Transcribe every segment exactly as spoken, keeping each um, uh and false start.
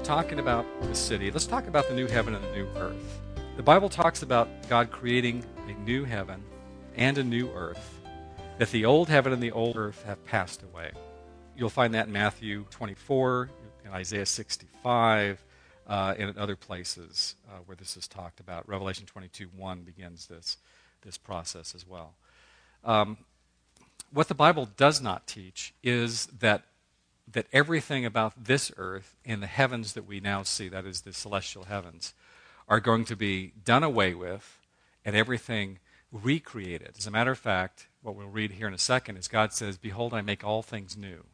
talking about the city, let's talk about the new heaven and the new earth. The Bible talks about God creating a new heaven and a new earth, that the old heaven and the old earth have passed away. You'll find that in Matthew twenty-four, in Isaiah sixty-five, uh, and in other places uh, where this is talked about. Revelation twenty-two one begins this, this process as well. Um, what the Bible does not teach is that that everything about this earth and the heavens that we now see, that is the celestial heavens, are going to be done away with and everything recreated. As a matter of fact, what we'll read here in a second is God says, "Behold, I make all things new."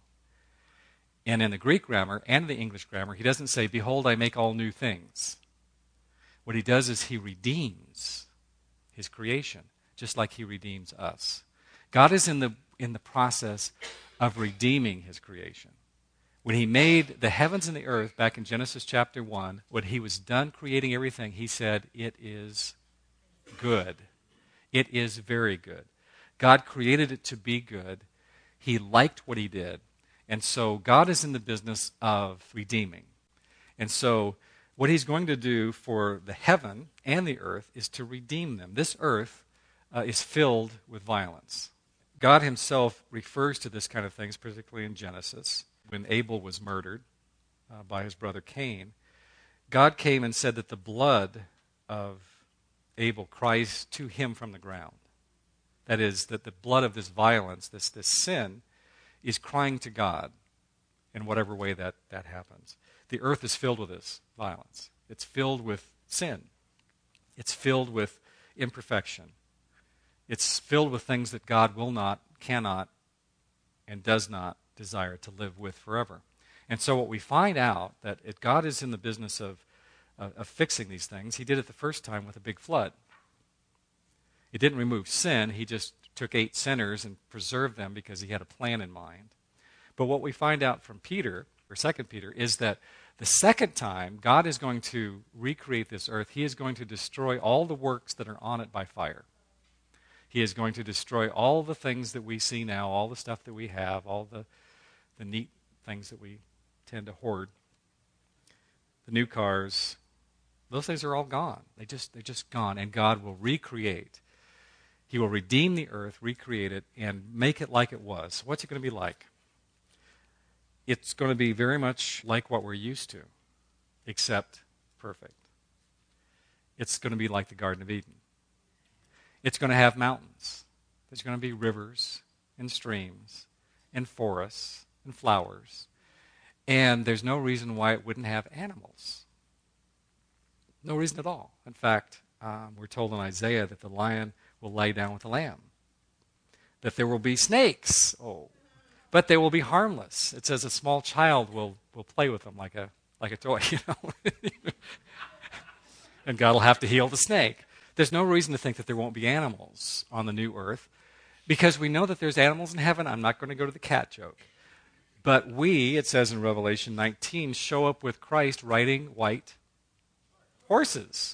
And in the Greek grammar and the English grammar, he doesn't say, "Behold, I make all new things." What he does is he redeems his creation, just like he redeems us. God is in the in the process of redeeming his creation. When he made the heavens and the earth back in Genesis chapter one, when he was done creating everything, he said, "It is good. It is very good." God created it to be good. He liked what he did. And so God is in the business of redeeming. And so what he's going to do for the heaven and the earth is to redeem them. This earth uh, is filled with violence. God himself refers to this kind of things, particularly in Genesis. When Abel was murdered uh, by his brother Cain, God came and said that the blood of Abel cries to him from the ground. That is, that the blood of this violence, this, this sin, is crying to God in whatever way that, that happens. The earth is filled with this violence. It's filled with sin. It's filled with imperfection. It's filled with things that God will not, cannot, and does not desire to live with forever. And so what we find out, that if God is in the business of, of, of fixing these things, he did it the first time with a big flood. He didn't remove sin. He just took eight sinners and preserved them because he had a plan in mind. But what we find out from Peter, or Second Peter, is that the second time God is going to recreate this earth, he is going to destroy all the works that are on it by fire. He is going to destroy all the things that we see now, all the stuff that we have, all the, the neat things that we tend to hoard. The new cars, those things are all gone. They just, they're just gone, and God will recreate. He will redeem the earth, recreate it, and make it like it was. What's it going to be like? It's going to be very much like what we're used to, except perfect. It's going to be like the Garden of Eden. It's going to have mountains. There's going to be rivers and streams and forests and flowers. And there's no reason why it wouldn't have animals. No reason at all. In fact, um, we're told in Isaiah that the lion will lay down with the lamb. That there will be snakes. Oh, but they will be harmless. It says a small child will, will play with them like a like a toy, you know. And God will have to heal the snake. There's no reason to think that there won't be animals on the new earth, because we know that there's animals in heaven. I'm not going to go to the cat joke. But we, it says in Revelation nineteen, show up with Christ riding white horses.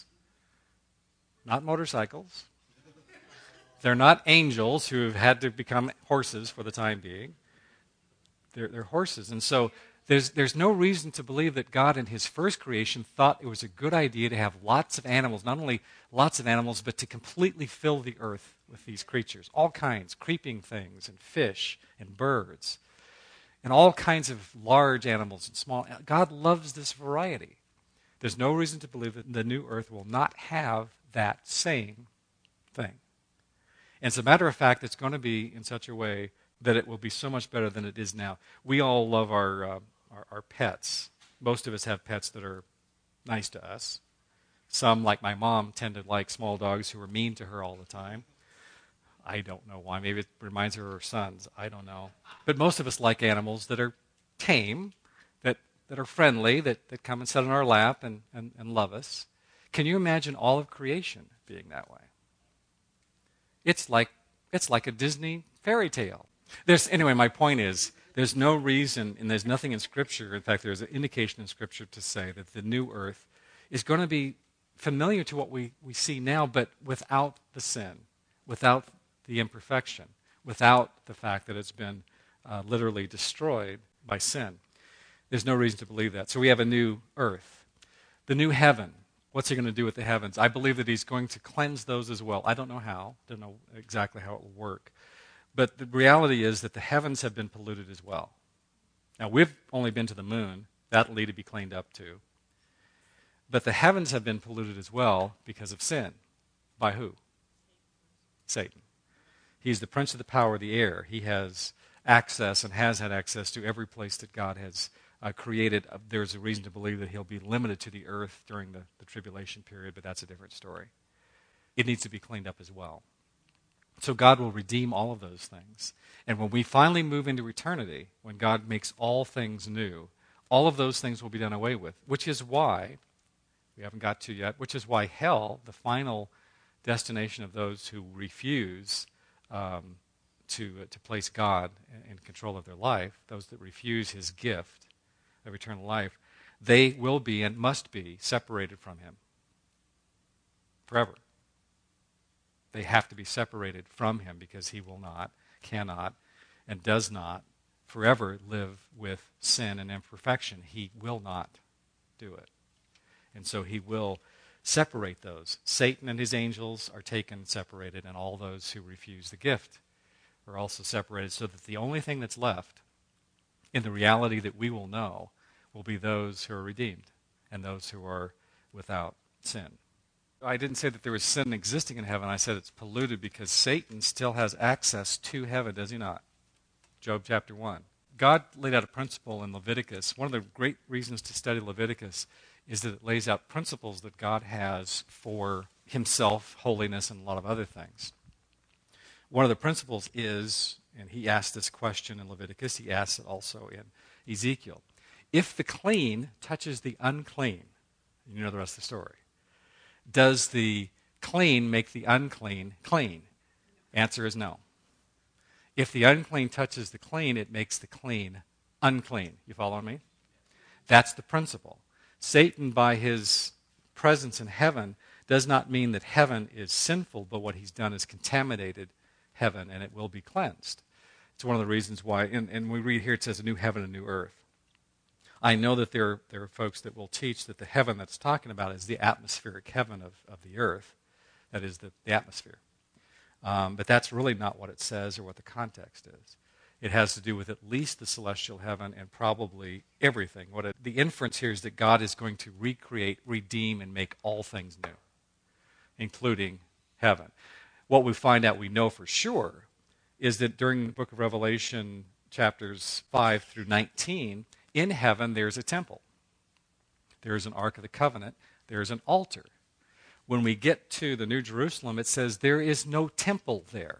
Not motorcycles. They're not angels who have had to become horses for the time being. They're, they're horses. And so there's, there's no reason to believe that God in his first creation thought it was a good idea to have lots of animals, not only lots of animals, but to completely fill the earth with these creatures. All kinds, creeping things and fish and birds and all kinds of large animals and small. God loves this variety. There's no reason to believe that the new earth will not have that same thing. And as a matter of fact, it's going to be in such a way that it will be so much better than it is now. We all love our, uh, our, our pets. Most of us have pets that are nice to us. Some, like my mom, tend to like small dogs who are mean to her all the time. I don't know why. Maybe it reminds her of her sons. I don't know. But most of us like animals that are tame, that, that are friendly, that, that come and sit on our lap and, and, and love us. Can you imagine all of creation being that way? It's like it's like a Disney fairy tale. There's anyway, my point is, there's no reason, and there's nothing in Scripture, in fact, there's an indication in Scripture to say that the new earth is going to be familiar to what we, we see now, but without the sin, without the imperfection, without the fact that it's been uh, literally destroyed by sin. There's no reason to believe that. So we have a new earth. The new heaven. What's he going to do with the heavens? I believe that he's going to cleanse those as well. I don't know how. Don't know exactly how it will work. But the reality is that the heavens have been polluted as well. Now, we've only been to the moon. That'll need to be cleaned up too. But the heavens have been polluted as well because of sin. By who? Satan. He's the prince of the power of the air. He has access and has had access to every place that God has uh, created. Uh, there's a reason to believe that he'll be limited to the earth during the, the tribulation period, but that's a different story. It needs to be cleaned up as well. So God will redeem all of those things. And when we finally move into eternity, when God makes all things new, all of those things will be done away with, which is why, we haven't got to yet, which is why hell, the final destination of those who refuse um, to, uh, to place God in, in control of their life, those that refuse his gift of eternal life, they will be and must be separated from him forever. They have to be separated from him because he will not, cannot, and does not forever live with sin and imperfection. He will not do it. And so he will separate those. Satan and his angels are taken and separated, and all those who refuse the gift are also separated, so that the only thing that's left in the reality that we will know will be those who are redeemed and those who are without sin. I didn't say that there was sin existing in heaven. I said it's polluted because Satan still has access to heaven, does he not? Job chapter one. God laid out a principle in Leviticus. One of the great reasons to study Leviticus is that it lays out principles that God has for himself, holiness, and a lot of other things. One of the principles is, and he asked this question in Leviticus, he asks it also in Ezekiel, if the clean touches the unclean, you know the rest of the story, does the clean make the unclean clean? Answer is no. If the unclean touches the clean, it makes the clean unclean. You follow me? That's the principle. Satan, by his presence in heaven, does not mean that heaven is sinful, but what he's done is contaminated heaven, and it will be cleansed. It's one of the reasons why, and, and we read here, it says a new heaven and a new earth. I know that there are, there are folks that will teach that the heaven that's talking about is the atmospheric heaven of, of the earth. That is the, the atmosphere. Um, but that's really not what it says or what the context is. It has to do with at least the celestial heaven and probably everything. What it, the inference here is that God is going to recreate, redeem, and make all things new, including heaven. What we find out we know for sure is that during the book of Revelation, chapters five through nineteen, in heaven there's a temple. There's an Ark of the Covenant. There's an altar. When we get to the New Jerusalem, it says there is no temple there.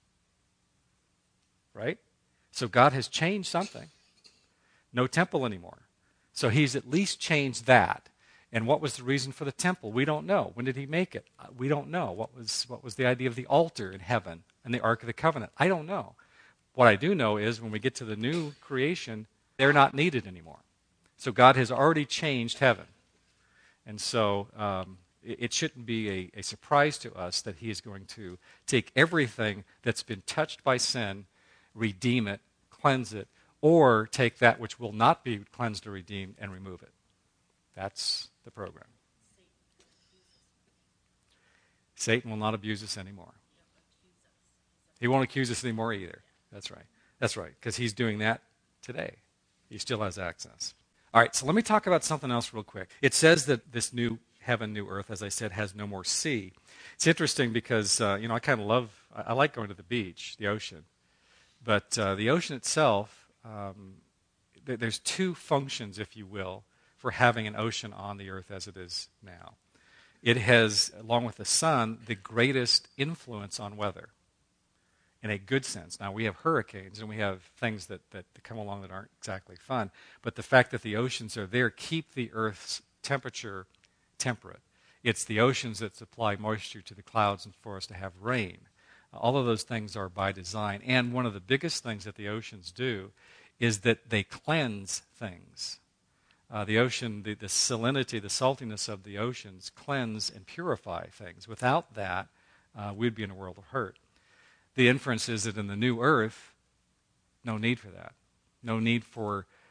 Right? So God has changed something. No temple anymore. So he's at least changed that. And what was the reason for the temple? We don't know. When did he make it? We don't know. What was, what was the idea of the altar in heaven and the Ark of the Covenant? I don't know. What I do know is when we get to the new creation, they're not needed anymore. So God has already changed heaven. And so um, it, it shouldn't be a, a surprise to us that he is going to take everything that's been touched by sin, redeem it, cleanse it, or take that which will not be cleansed or redeemed and remove it. That's the program. Satan will not abuse us anymore. He won't accuse us anymore either. That's right. That's right, because he's doing that today. He still has access. All right, so let me talk about something else real quick. It says that this new heaven, new earth, as I said, has no more sea. It's interesting because, uh, you know, I kind of love, I, I like going to the beach, the ocean. But uh, the ocean itself, um, th- there's two functions, if you will, for having an ocean on the earth as it is now. It has, along with the sun, the greatest influence on weather in a good sense. Now, we have hurricanes and we have things that, that come along that aren't exactly fun, but the fact that the oceans are there keep the earth's temperature temperate. It's the oceans that supply moisture to the clouds and for us to have rain. All of those things are by design. And one of the biggest things that the oceans do is that they cleanse things. Uh, the ocean, the, the salinity, the saltiness of the oceans cleanse and purify things. Without that, uh, we'd be in a world of hurt. The inference is that in the new earth, no need for that. No need for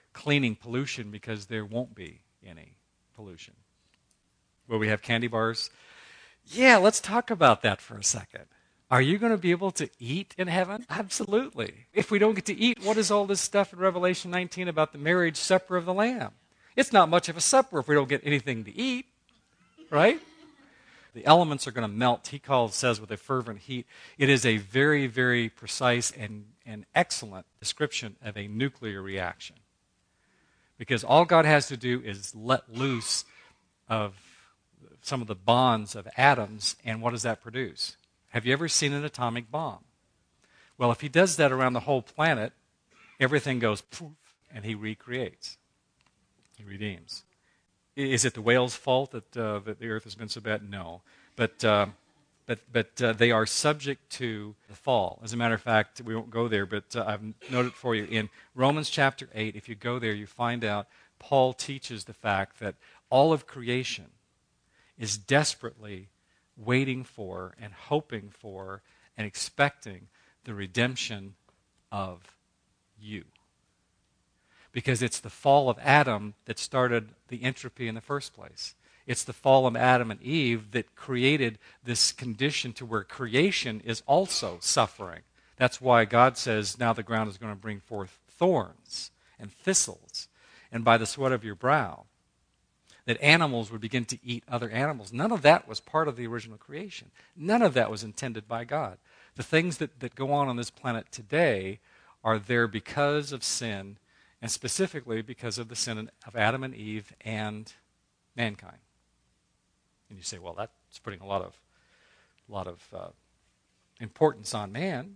cleaning pollution because there won't be any pollution. Will we have candy bars? Yeah, let's talk about that for a second. Are you going to be able to eat in heaven? Absolutely. If we don't get to eat, what is all this stuff in Revelation nineteen about the marriage supper of the Lamb? It's not much of a supper if we don't get anything to eat, right? The elements are going to melt, he calls, says, with a fervent heat. It is a very, very precise and, and excellent description of a nuclear reaction. Because all God has to do is let loose of some of the bonds of atoms, and what does that produce? Have you ever seen an atomic bomb? Well, if he does that around the whole planet, everything goes poof, and he recreates. He redeems. Is it the whale's fault that, uh, that the earth has been so bad? No. But, uh, but, but uh, they are subject to the fall. As a matter of fact, we won't go there, but uh, I've noted for you in Romans chapter eight, if you go there, you find out Paul teaches the fact that all of creation is desperately waiting for and hoping for and expecting the redemption of you. Because it's the fall of Adam that started the entropy in the first place. It's the fall of Adam and Eve that created this condition to where creation is also suffering. That's why God says now the ground is going to bring forth thorns and thistles, and by the sweat of your brow, that animals would begin to eat other animals. None of that was part of the original creation. None of that was intended by God. The things that, that go on on this planet today are there because of sin, and specifically because of the sin of Adam and Eve and mankind. And you say, well, that's putting a lot of, a lot of uh, importance on man.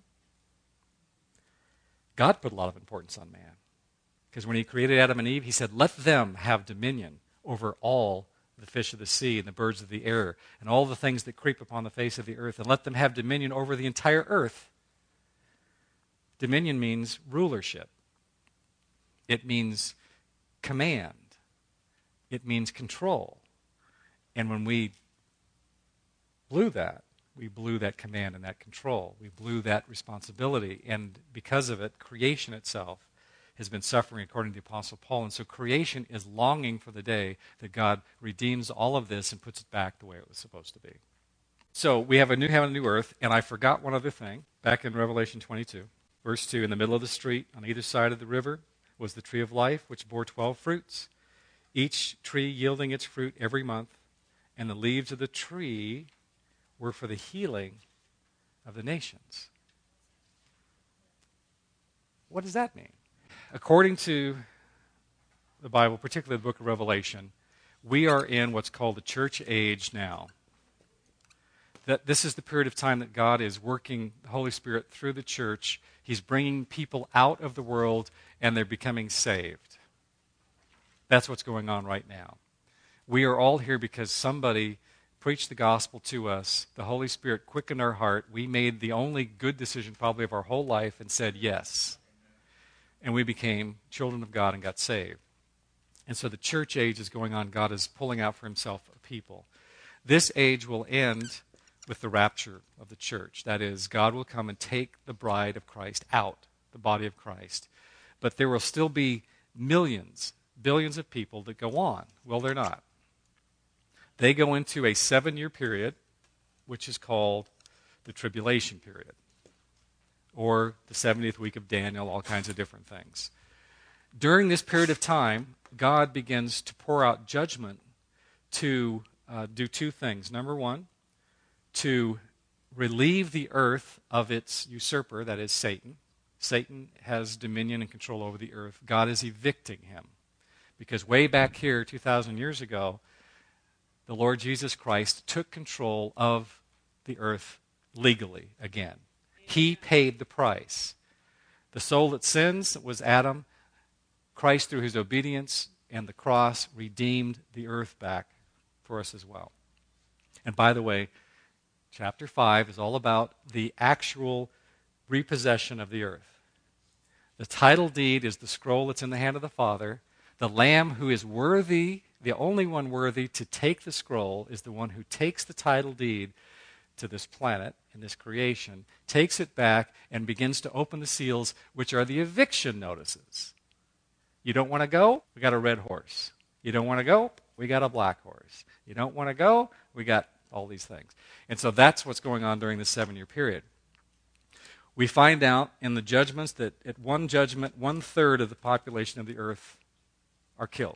God put a lot of importance on man. Because when he created Adam and Eve, he said, let them have dominion over all the fish of the sea and the birds of the air and all the things that creep upon the face of the earth, and let them have dominion over the entire earth. Dominion means rulership. It means command. It means control. And when we blew that, we blew that command and that control. We blew that responsibility. And because of it, creation itself has been suffering, according to the Apostle Paul. And so creation is longing for the day that God redeems all of this and puts it back the way it was supposed to be. So we have a new heaven and a new earth. And I forgot one other thing. Back in Revelation twenty-two, verse two, in the middle of the street, on either side of the river, was the tree of life, which bore twelve fruits, each tree yielding its fruit every month. And the leaves of the tree were for the healing of the nations. What does that mean? According to the Bible, particularly the book of Revelation, we are in what's called the church age now. That this is the period of time that God is working the Holy Spirit through the church. He's bringing people out of the world, and they're becoming saved. That's what's going on right now. We are all here because somebody preached the gospel to us. The Holy Spirit quickened our heart. We made the only good decision probably of our whole life and said yes. And we became children of God and got saved. And so the church age is going on. God is pulling out for himself a people. This age will end with the rapture of the church. That is, God will come and take the bride of Christ out, the body of Christ. But there will still be millions, billions of people that go on. Well, they're not. They go into a seven-year period, which is called the tribulation period, or the seventieth week of Daniel, all kinds of different things. During this period of time, God begins to pour out judgment to uh, do two things. Number one, to relieve the earth of its usurper, that is Satan. Satan has dominion and control over the earth. God is evicting him. Because way back here, two thousand years ago, the Lord Jesus Christ took control of the earth legally again. He paid the price. The soul that sins was Adam. Christ, through his obedience and the cross, redeemed the earth back for us as well. And by the way, chapter five is all about the actual repossession of the earth. The title deed is the scroll that's in the hand of the Father. The Lamb who is worthy, the only one worthy to take the scroll, is the one who takes the title deed to this planet and this creation, takes it back, and begins to open the seals, which are the eviction notices. You don't want to go? We got a red horse. You don't want to go? We got a black horse. You don't want to go? We got all these things. And so that's what's going on during the seven-year period. We find out in the judgments that at one judgment, one-third of the population of the earth are killed.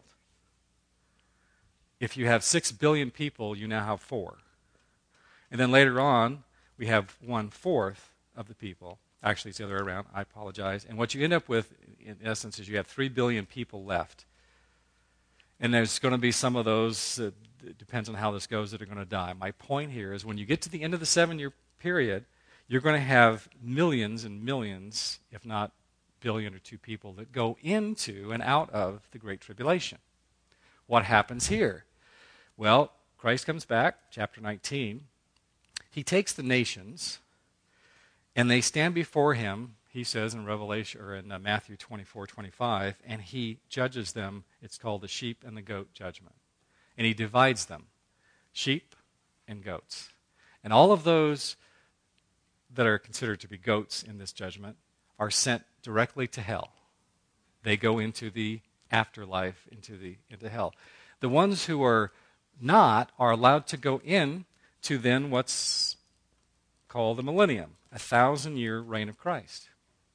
If you have six billion people, you now have four. And then later on, we have one-fourth of the people. Actually, it's the other way around. I apologize. And what you end up with, in essence, is you have three billion people left. And there's going to be some of those, uh, it depends on how this goes, that are going to die. My point here is when you get to the end of the seven-year period, you're going to have millions and millions, if not billion or two people, that go into and out of the Great Tribulation. What happens here? Well, Christ comes back, chapter nineteen. He takes the nations, and they stand before him, he says in Revelation or in uh, Matthew twenty-four, twenty-five, and he judges them. It's called the sheep and the goat judgment. And he divides them, sheep and goats. And all of those that are considered to be goats in this judgment are sent directly to hell. They go into the afterlife, into the into hell. The ones who are not are allowed to go in to then what's called the millennium, a thousand-year reign of Christ.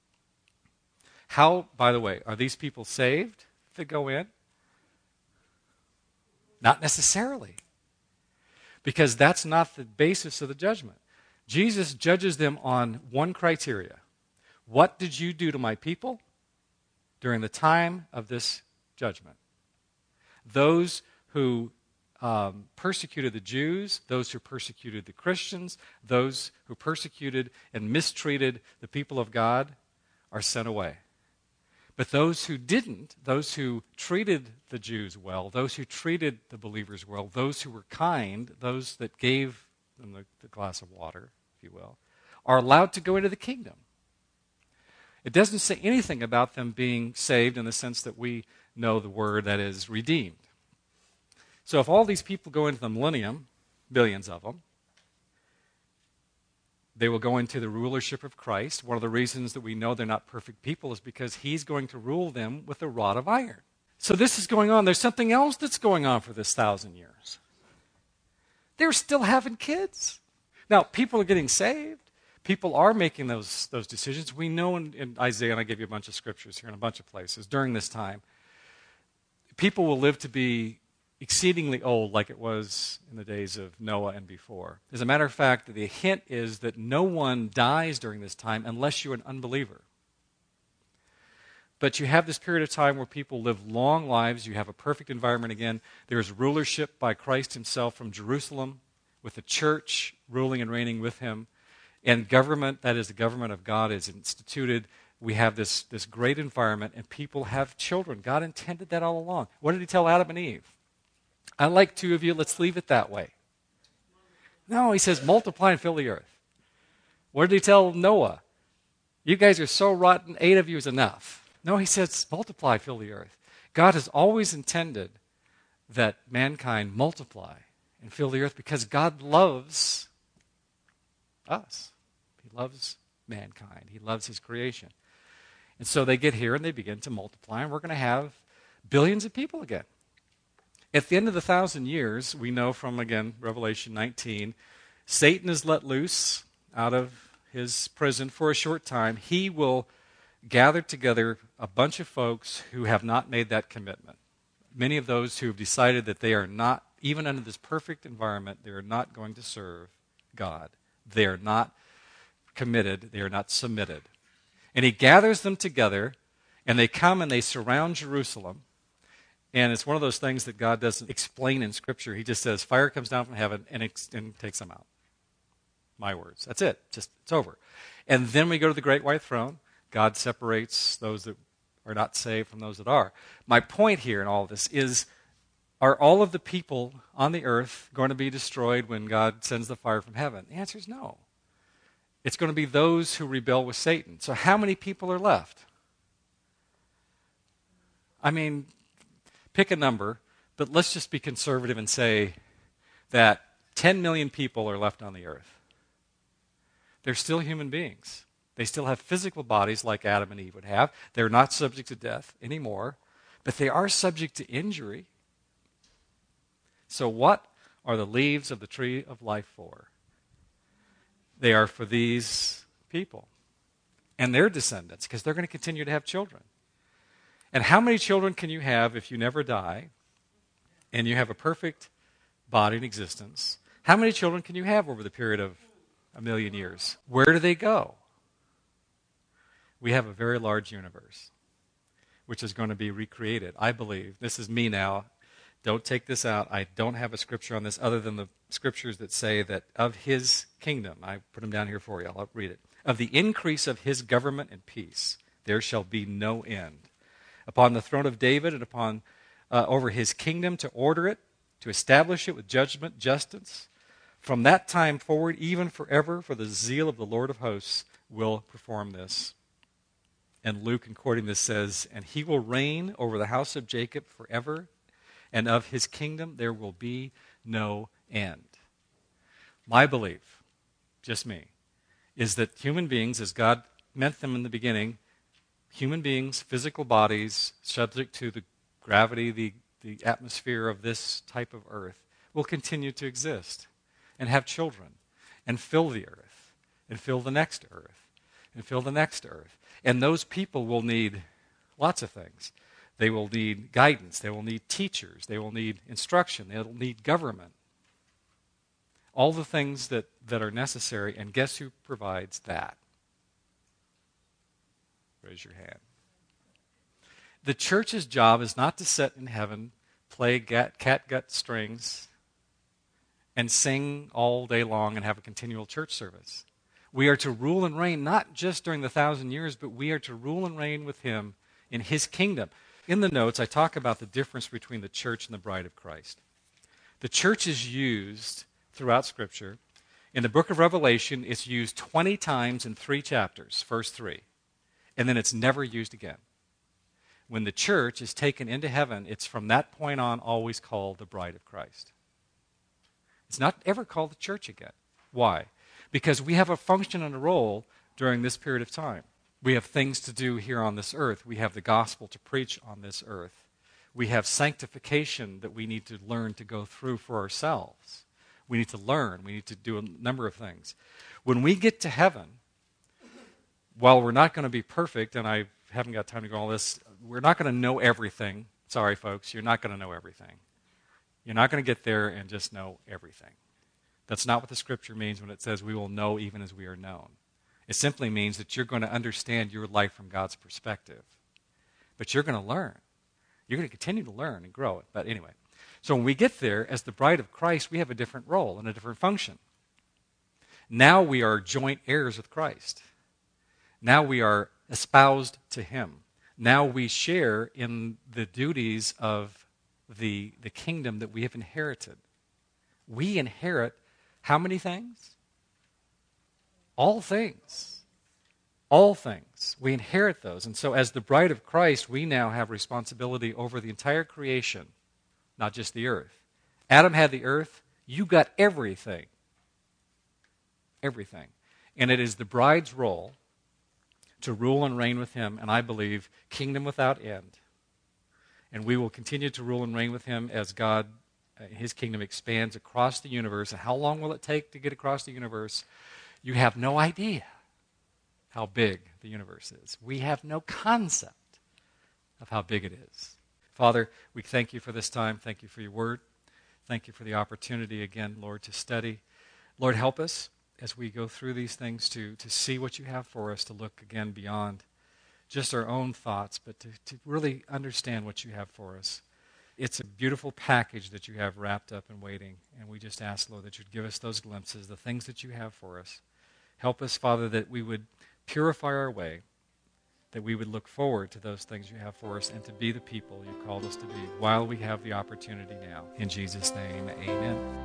How, by the way, are these people saved that go in? Not necessarily. Because that's not the basis of the judgment. Jesus judges them on one criteria. What did you do to my people during the time of this judgment? Those who um, persecuted the Jews, those who persecuted the Christians, those who persecuted and mistreated the people of God are sent away. But those who didn't, those who treated the Jews well, those who treated the believers well, those who were kind, those that gave them the, the glass of water, if you will, are allowed to go into the kingdom. It doesn't say anything about them being saved in the sense that we know the word, that is, redeemed. So if all these people go into the millennium, billions of them, they will go into the rulership of Christ. One of the reasons that we know they're not perfect people is because he's going to rule them with a rod of iron. So this is going on. There's something else that's going on for this thousand years. They're still having kids. Now, people are getting saved. People are making those, those decisions. We know in, in Isaiah, and I give you a bunch of scriptures here in a bunch of places, during this time, people will live to be exceedingly old like it was in the days of Noah and before. As a matter of fact, the hint is that no one dies during this time unless you're an unbeliever. But you have this period of time where people live long lives. You have a perfect environment again. There is rulership by Christ himself from Jerusalem, with the church ruling and reigning with him. And government, that is the government of God, is instituted. We have this, this great environment, and people have children. God intended that all along. What did he tell Adam and Eve? I like two of you, let's leave it that way. No, he says, multiply and fill the earth. What did he tell Noah? You guys are so rotten, eight of you is enough. No, he says, multiply, fill the earth. God has always intended that mankind multiply and fill the earth because God loves us. He loves mankind. He loves his creation. And so they get here and they begin to multiply, and we're going to have billions of people again. At the end of the thousand years, we know from, again, Revelation nineteen, Satan is let loose out of his prison for a short time. He will gather together a bunch of folks who have not made that commitment. Many of those who have decided that they are not, even under this perfect environment, they are not going to serve God. They are not committed. They are not submitted. And he gathers them together, and they come and they surround Jerusalem. And it's one of those things that God doesn't explain in Scripture. He just says, fire comes down from heaven and, ex- and takes them out. My words. That's it. Just it's over. And then we go to the great white throne. God separates those that are not saved from those that are. My point here in all of this is, are all of the people on the earth going to be destroyed when God sends the fire from heaven? The answer is no. It's going to be those who rebel with Satan. So how many people are left? I mean, pick a number, but let's just be conservative and say that ten million people are left on the earth. They're still human beings. They still have physical bodies like Adam and Eve would have. They're not subject to death anymore. but they are subject to injury. So what are the leaves of the tree of life for? They are for these people and their descendants, because they're going to continue to have children. And how many children can you have if you never die and you have a perfect body in existence? How many children can you have over the period of a million years? Where do they go? We have a very large universe, which is going to be recreated, I believe. This is me now. Don't take this out. I don't have a scripture on this other than the scriptures that say that of his kingdom, I put them down here for you, I'll read it. Of the increase of his government and peace, there shall be no end. Upon the throne of David and upon uh, over his kingdom, to order it, to establish it with judgment, justice. From that time forward, even forever, for the zeal of the Lord of hosts will perform this. And Luke, in quoting this, says, and he will reign over the house of Jacob forever, and of his kingdom there will be no end. My belief, just me, is that human beings, as God meant them in the beginning, human beings, physical bodies, subject to the gravity, the, the atmosphere of this type of earth, will continue to exist and have children and fill the earth and fill the next earth and fill the next earth. And those people will need lots of things. They will need guidance. They will need teachers. They will need instruction. They will need government. All the things that, that are necessary. And guess who provides that? Raise your hand. The church's job is not to sit in heaven, play gat, catgut strings, and sing all day long and have a continual church service. We are to rule and reign not just during the thousand years, but we are to rule and reign with him in his kingdom. In the notes, I talk about the difference between the church and the bride of Christ. The church is used throughout Scripture. In the book of Revelation, it's used twenty times in three chapters, first three. And then it's never used again. When the church is taken into heaven, it's from that point on always called the bride of Christ. It's not ever called the church again. Why? Because we have a function and a role during this period of time. We have things to do here on this earth. We have the gospel to preach on this earth. We have sanctification that we need to learn to go through for ourselves. We need to learn. We need to do a number of things. When we get to heaven, while we're not going to be perfect, and I haven't got time to go all this, we're not going to know everything. Sorry, folks, you're not going to know everything. You're not going to get there and just know everything. That's not what the Scripture means when it says we will know even as we are known. It simply means that you're going to understand your life from God's perspective. But you're going to learn. You're going to continue to learn and grow it. But anyway, so when we get there, as the bride of Christ, we have a different role and a different function. Now we are joint heirs with Christ. Now we are espoused to him. Now we share in the duties of the, the kingdom that we have inherited. We inherit how many things? All things. All things. We inherit those. And so as the bride of Christ, we now have responsibility over the entire creation, not just the earth. Adam had the earth. You got everything. Everything. And it is the bride's role to rule and reign with him, and I believe kingdom without end. And we will continue to rule and reign with him as God, uh, his kingdom expands across the universe. And how long will it take to get across the universe? You have no idea how big the universe is. We have no concept of how big it is. Father, we thank you for this time. Thank you for your word. Thank you for the opportunity again, Lord, to study. Lord, help us as we go through these things to, to see what you have for us, to look again beyond just our own thoughts, but to, to really understand what you have for us. It's a beautiful package that you have wrapped up and waiting, and we just ask, Lord, that you'd give us those glimpses, the things that you have for us. Help us, Father, that we would purify our way, that we would look forward to those things you have for us, and to be the people you called us to be while we have the opportunity now. In Jesus' name, amen.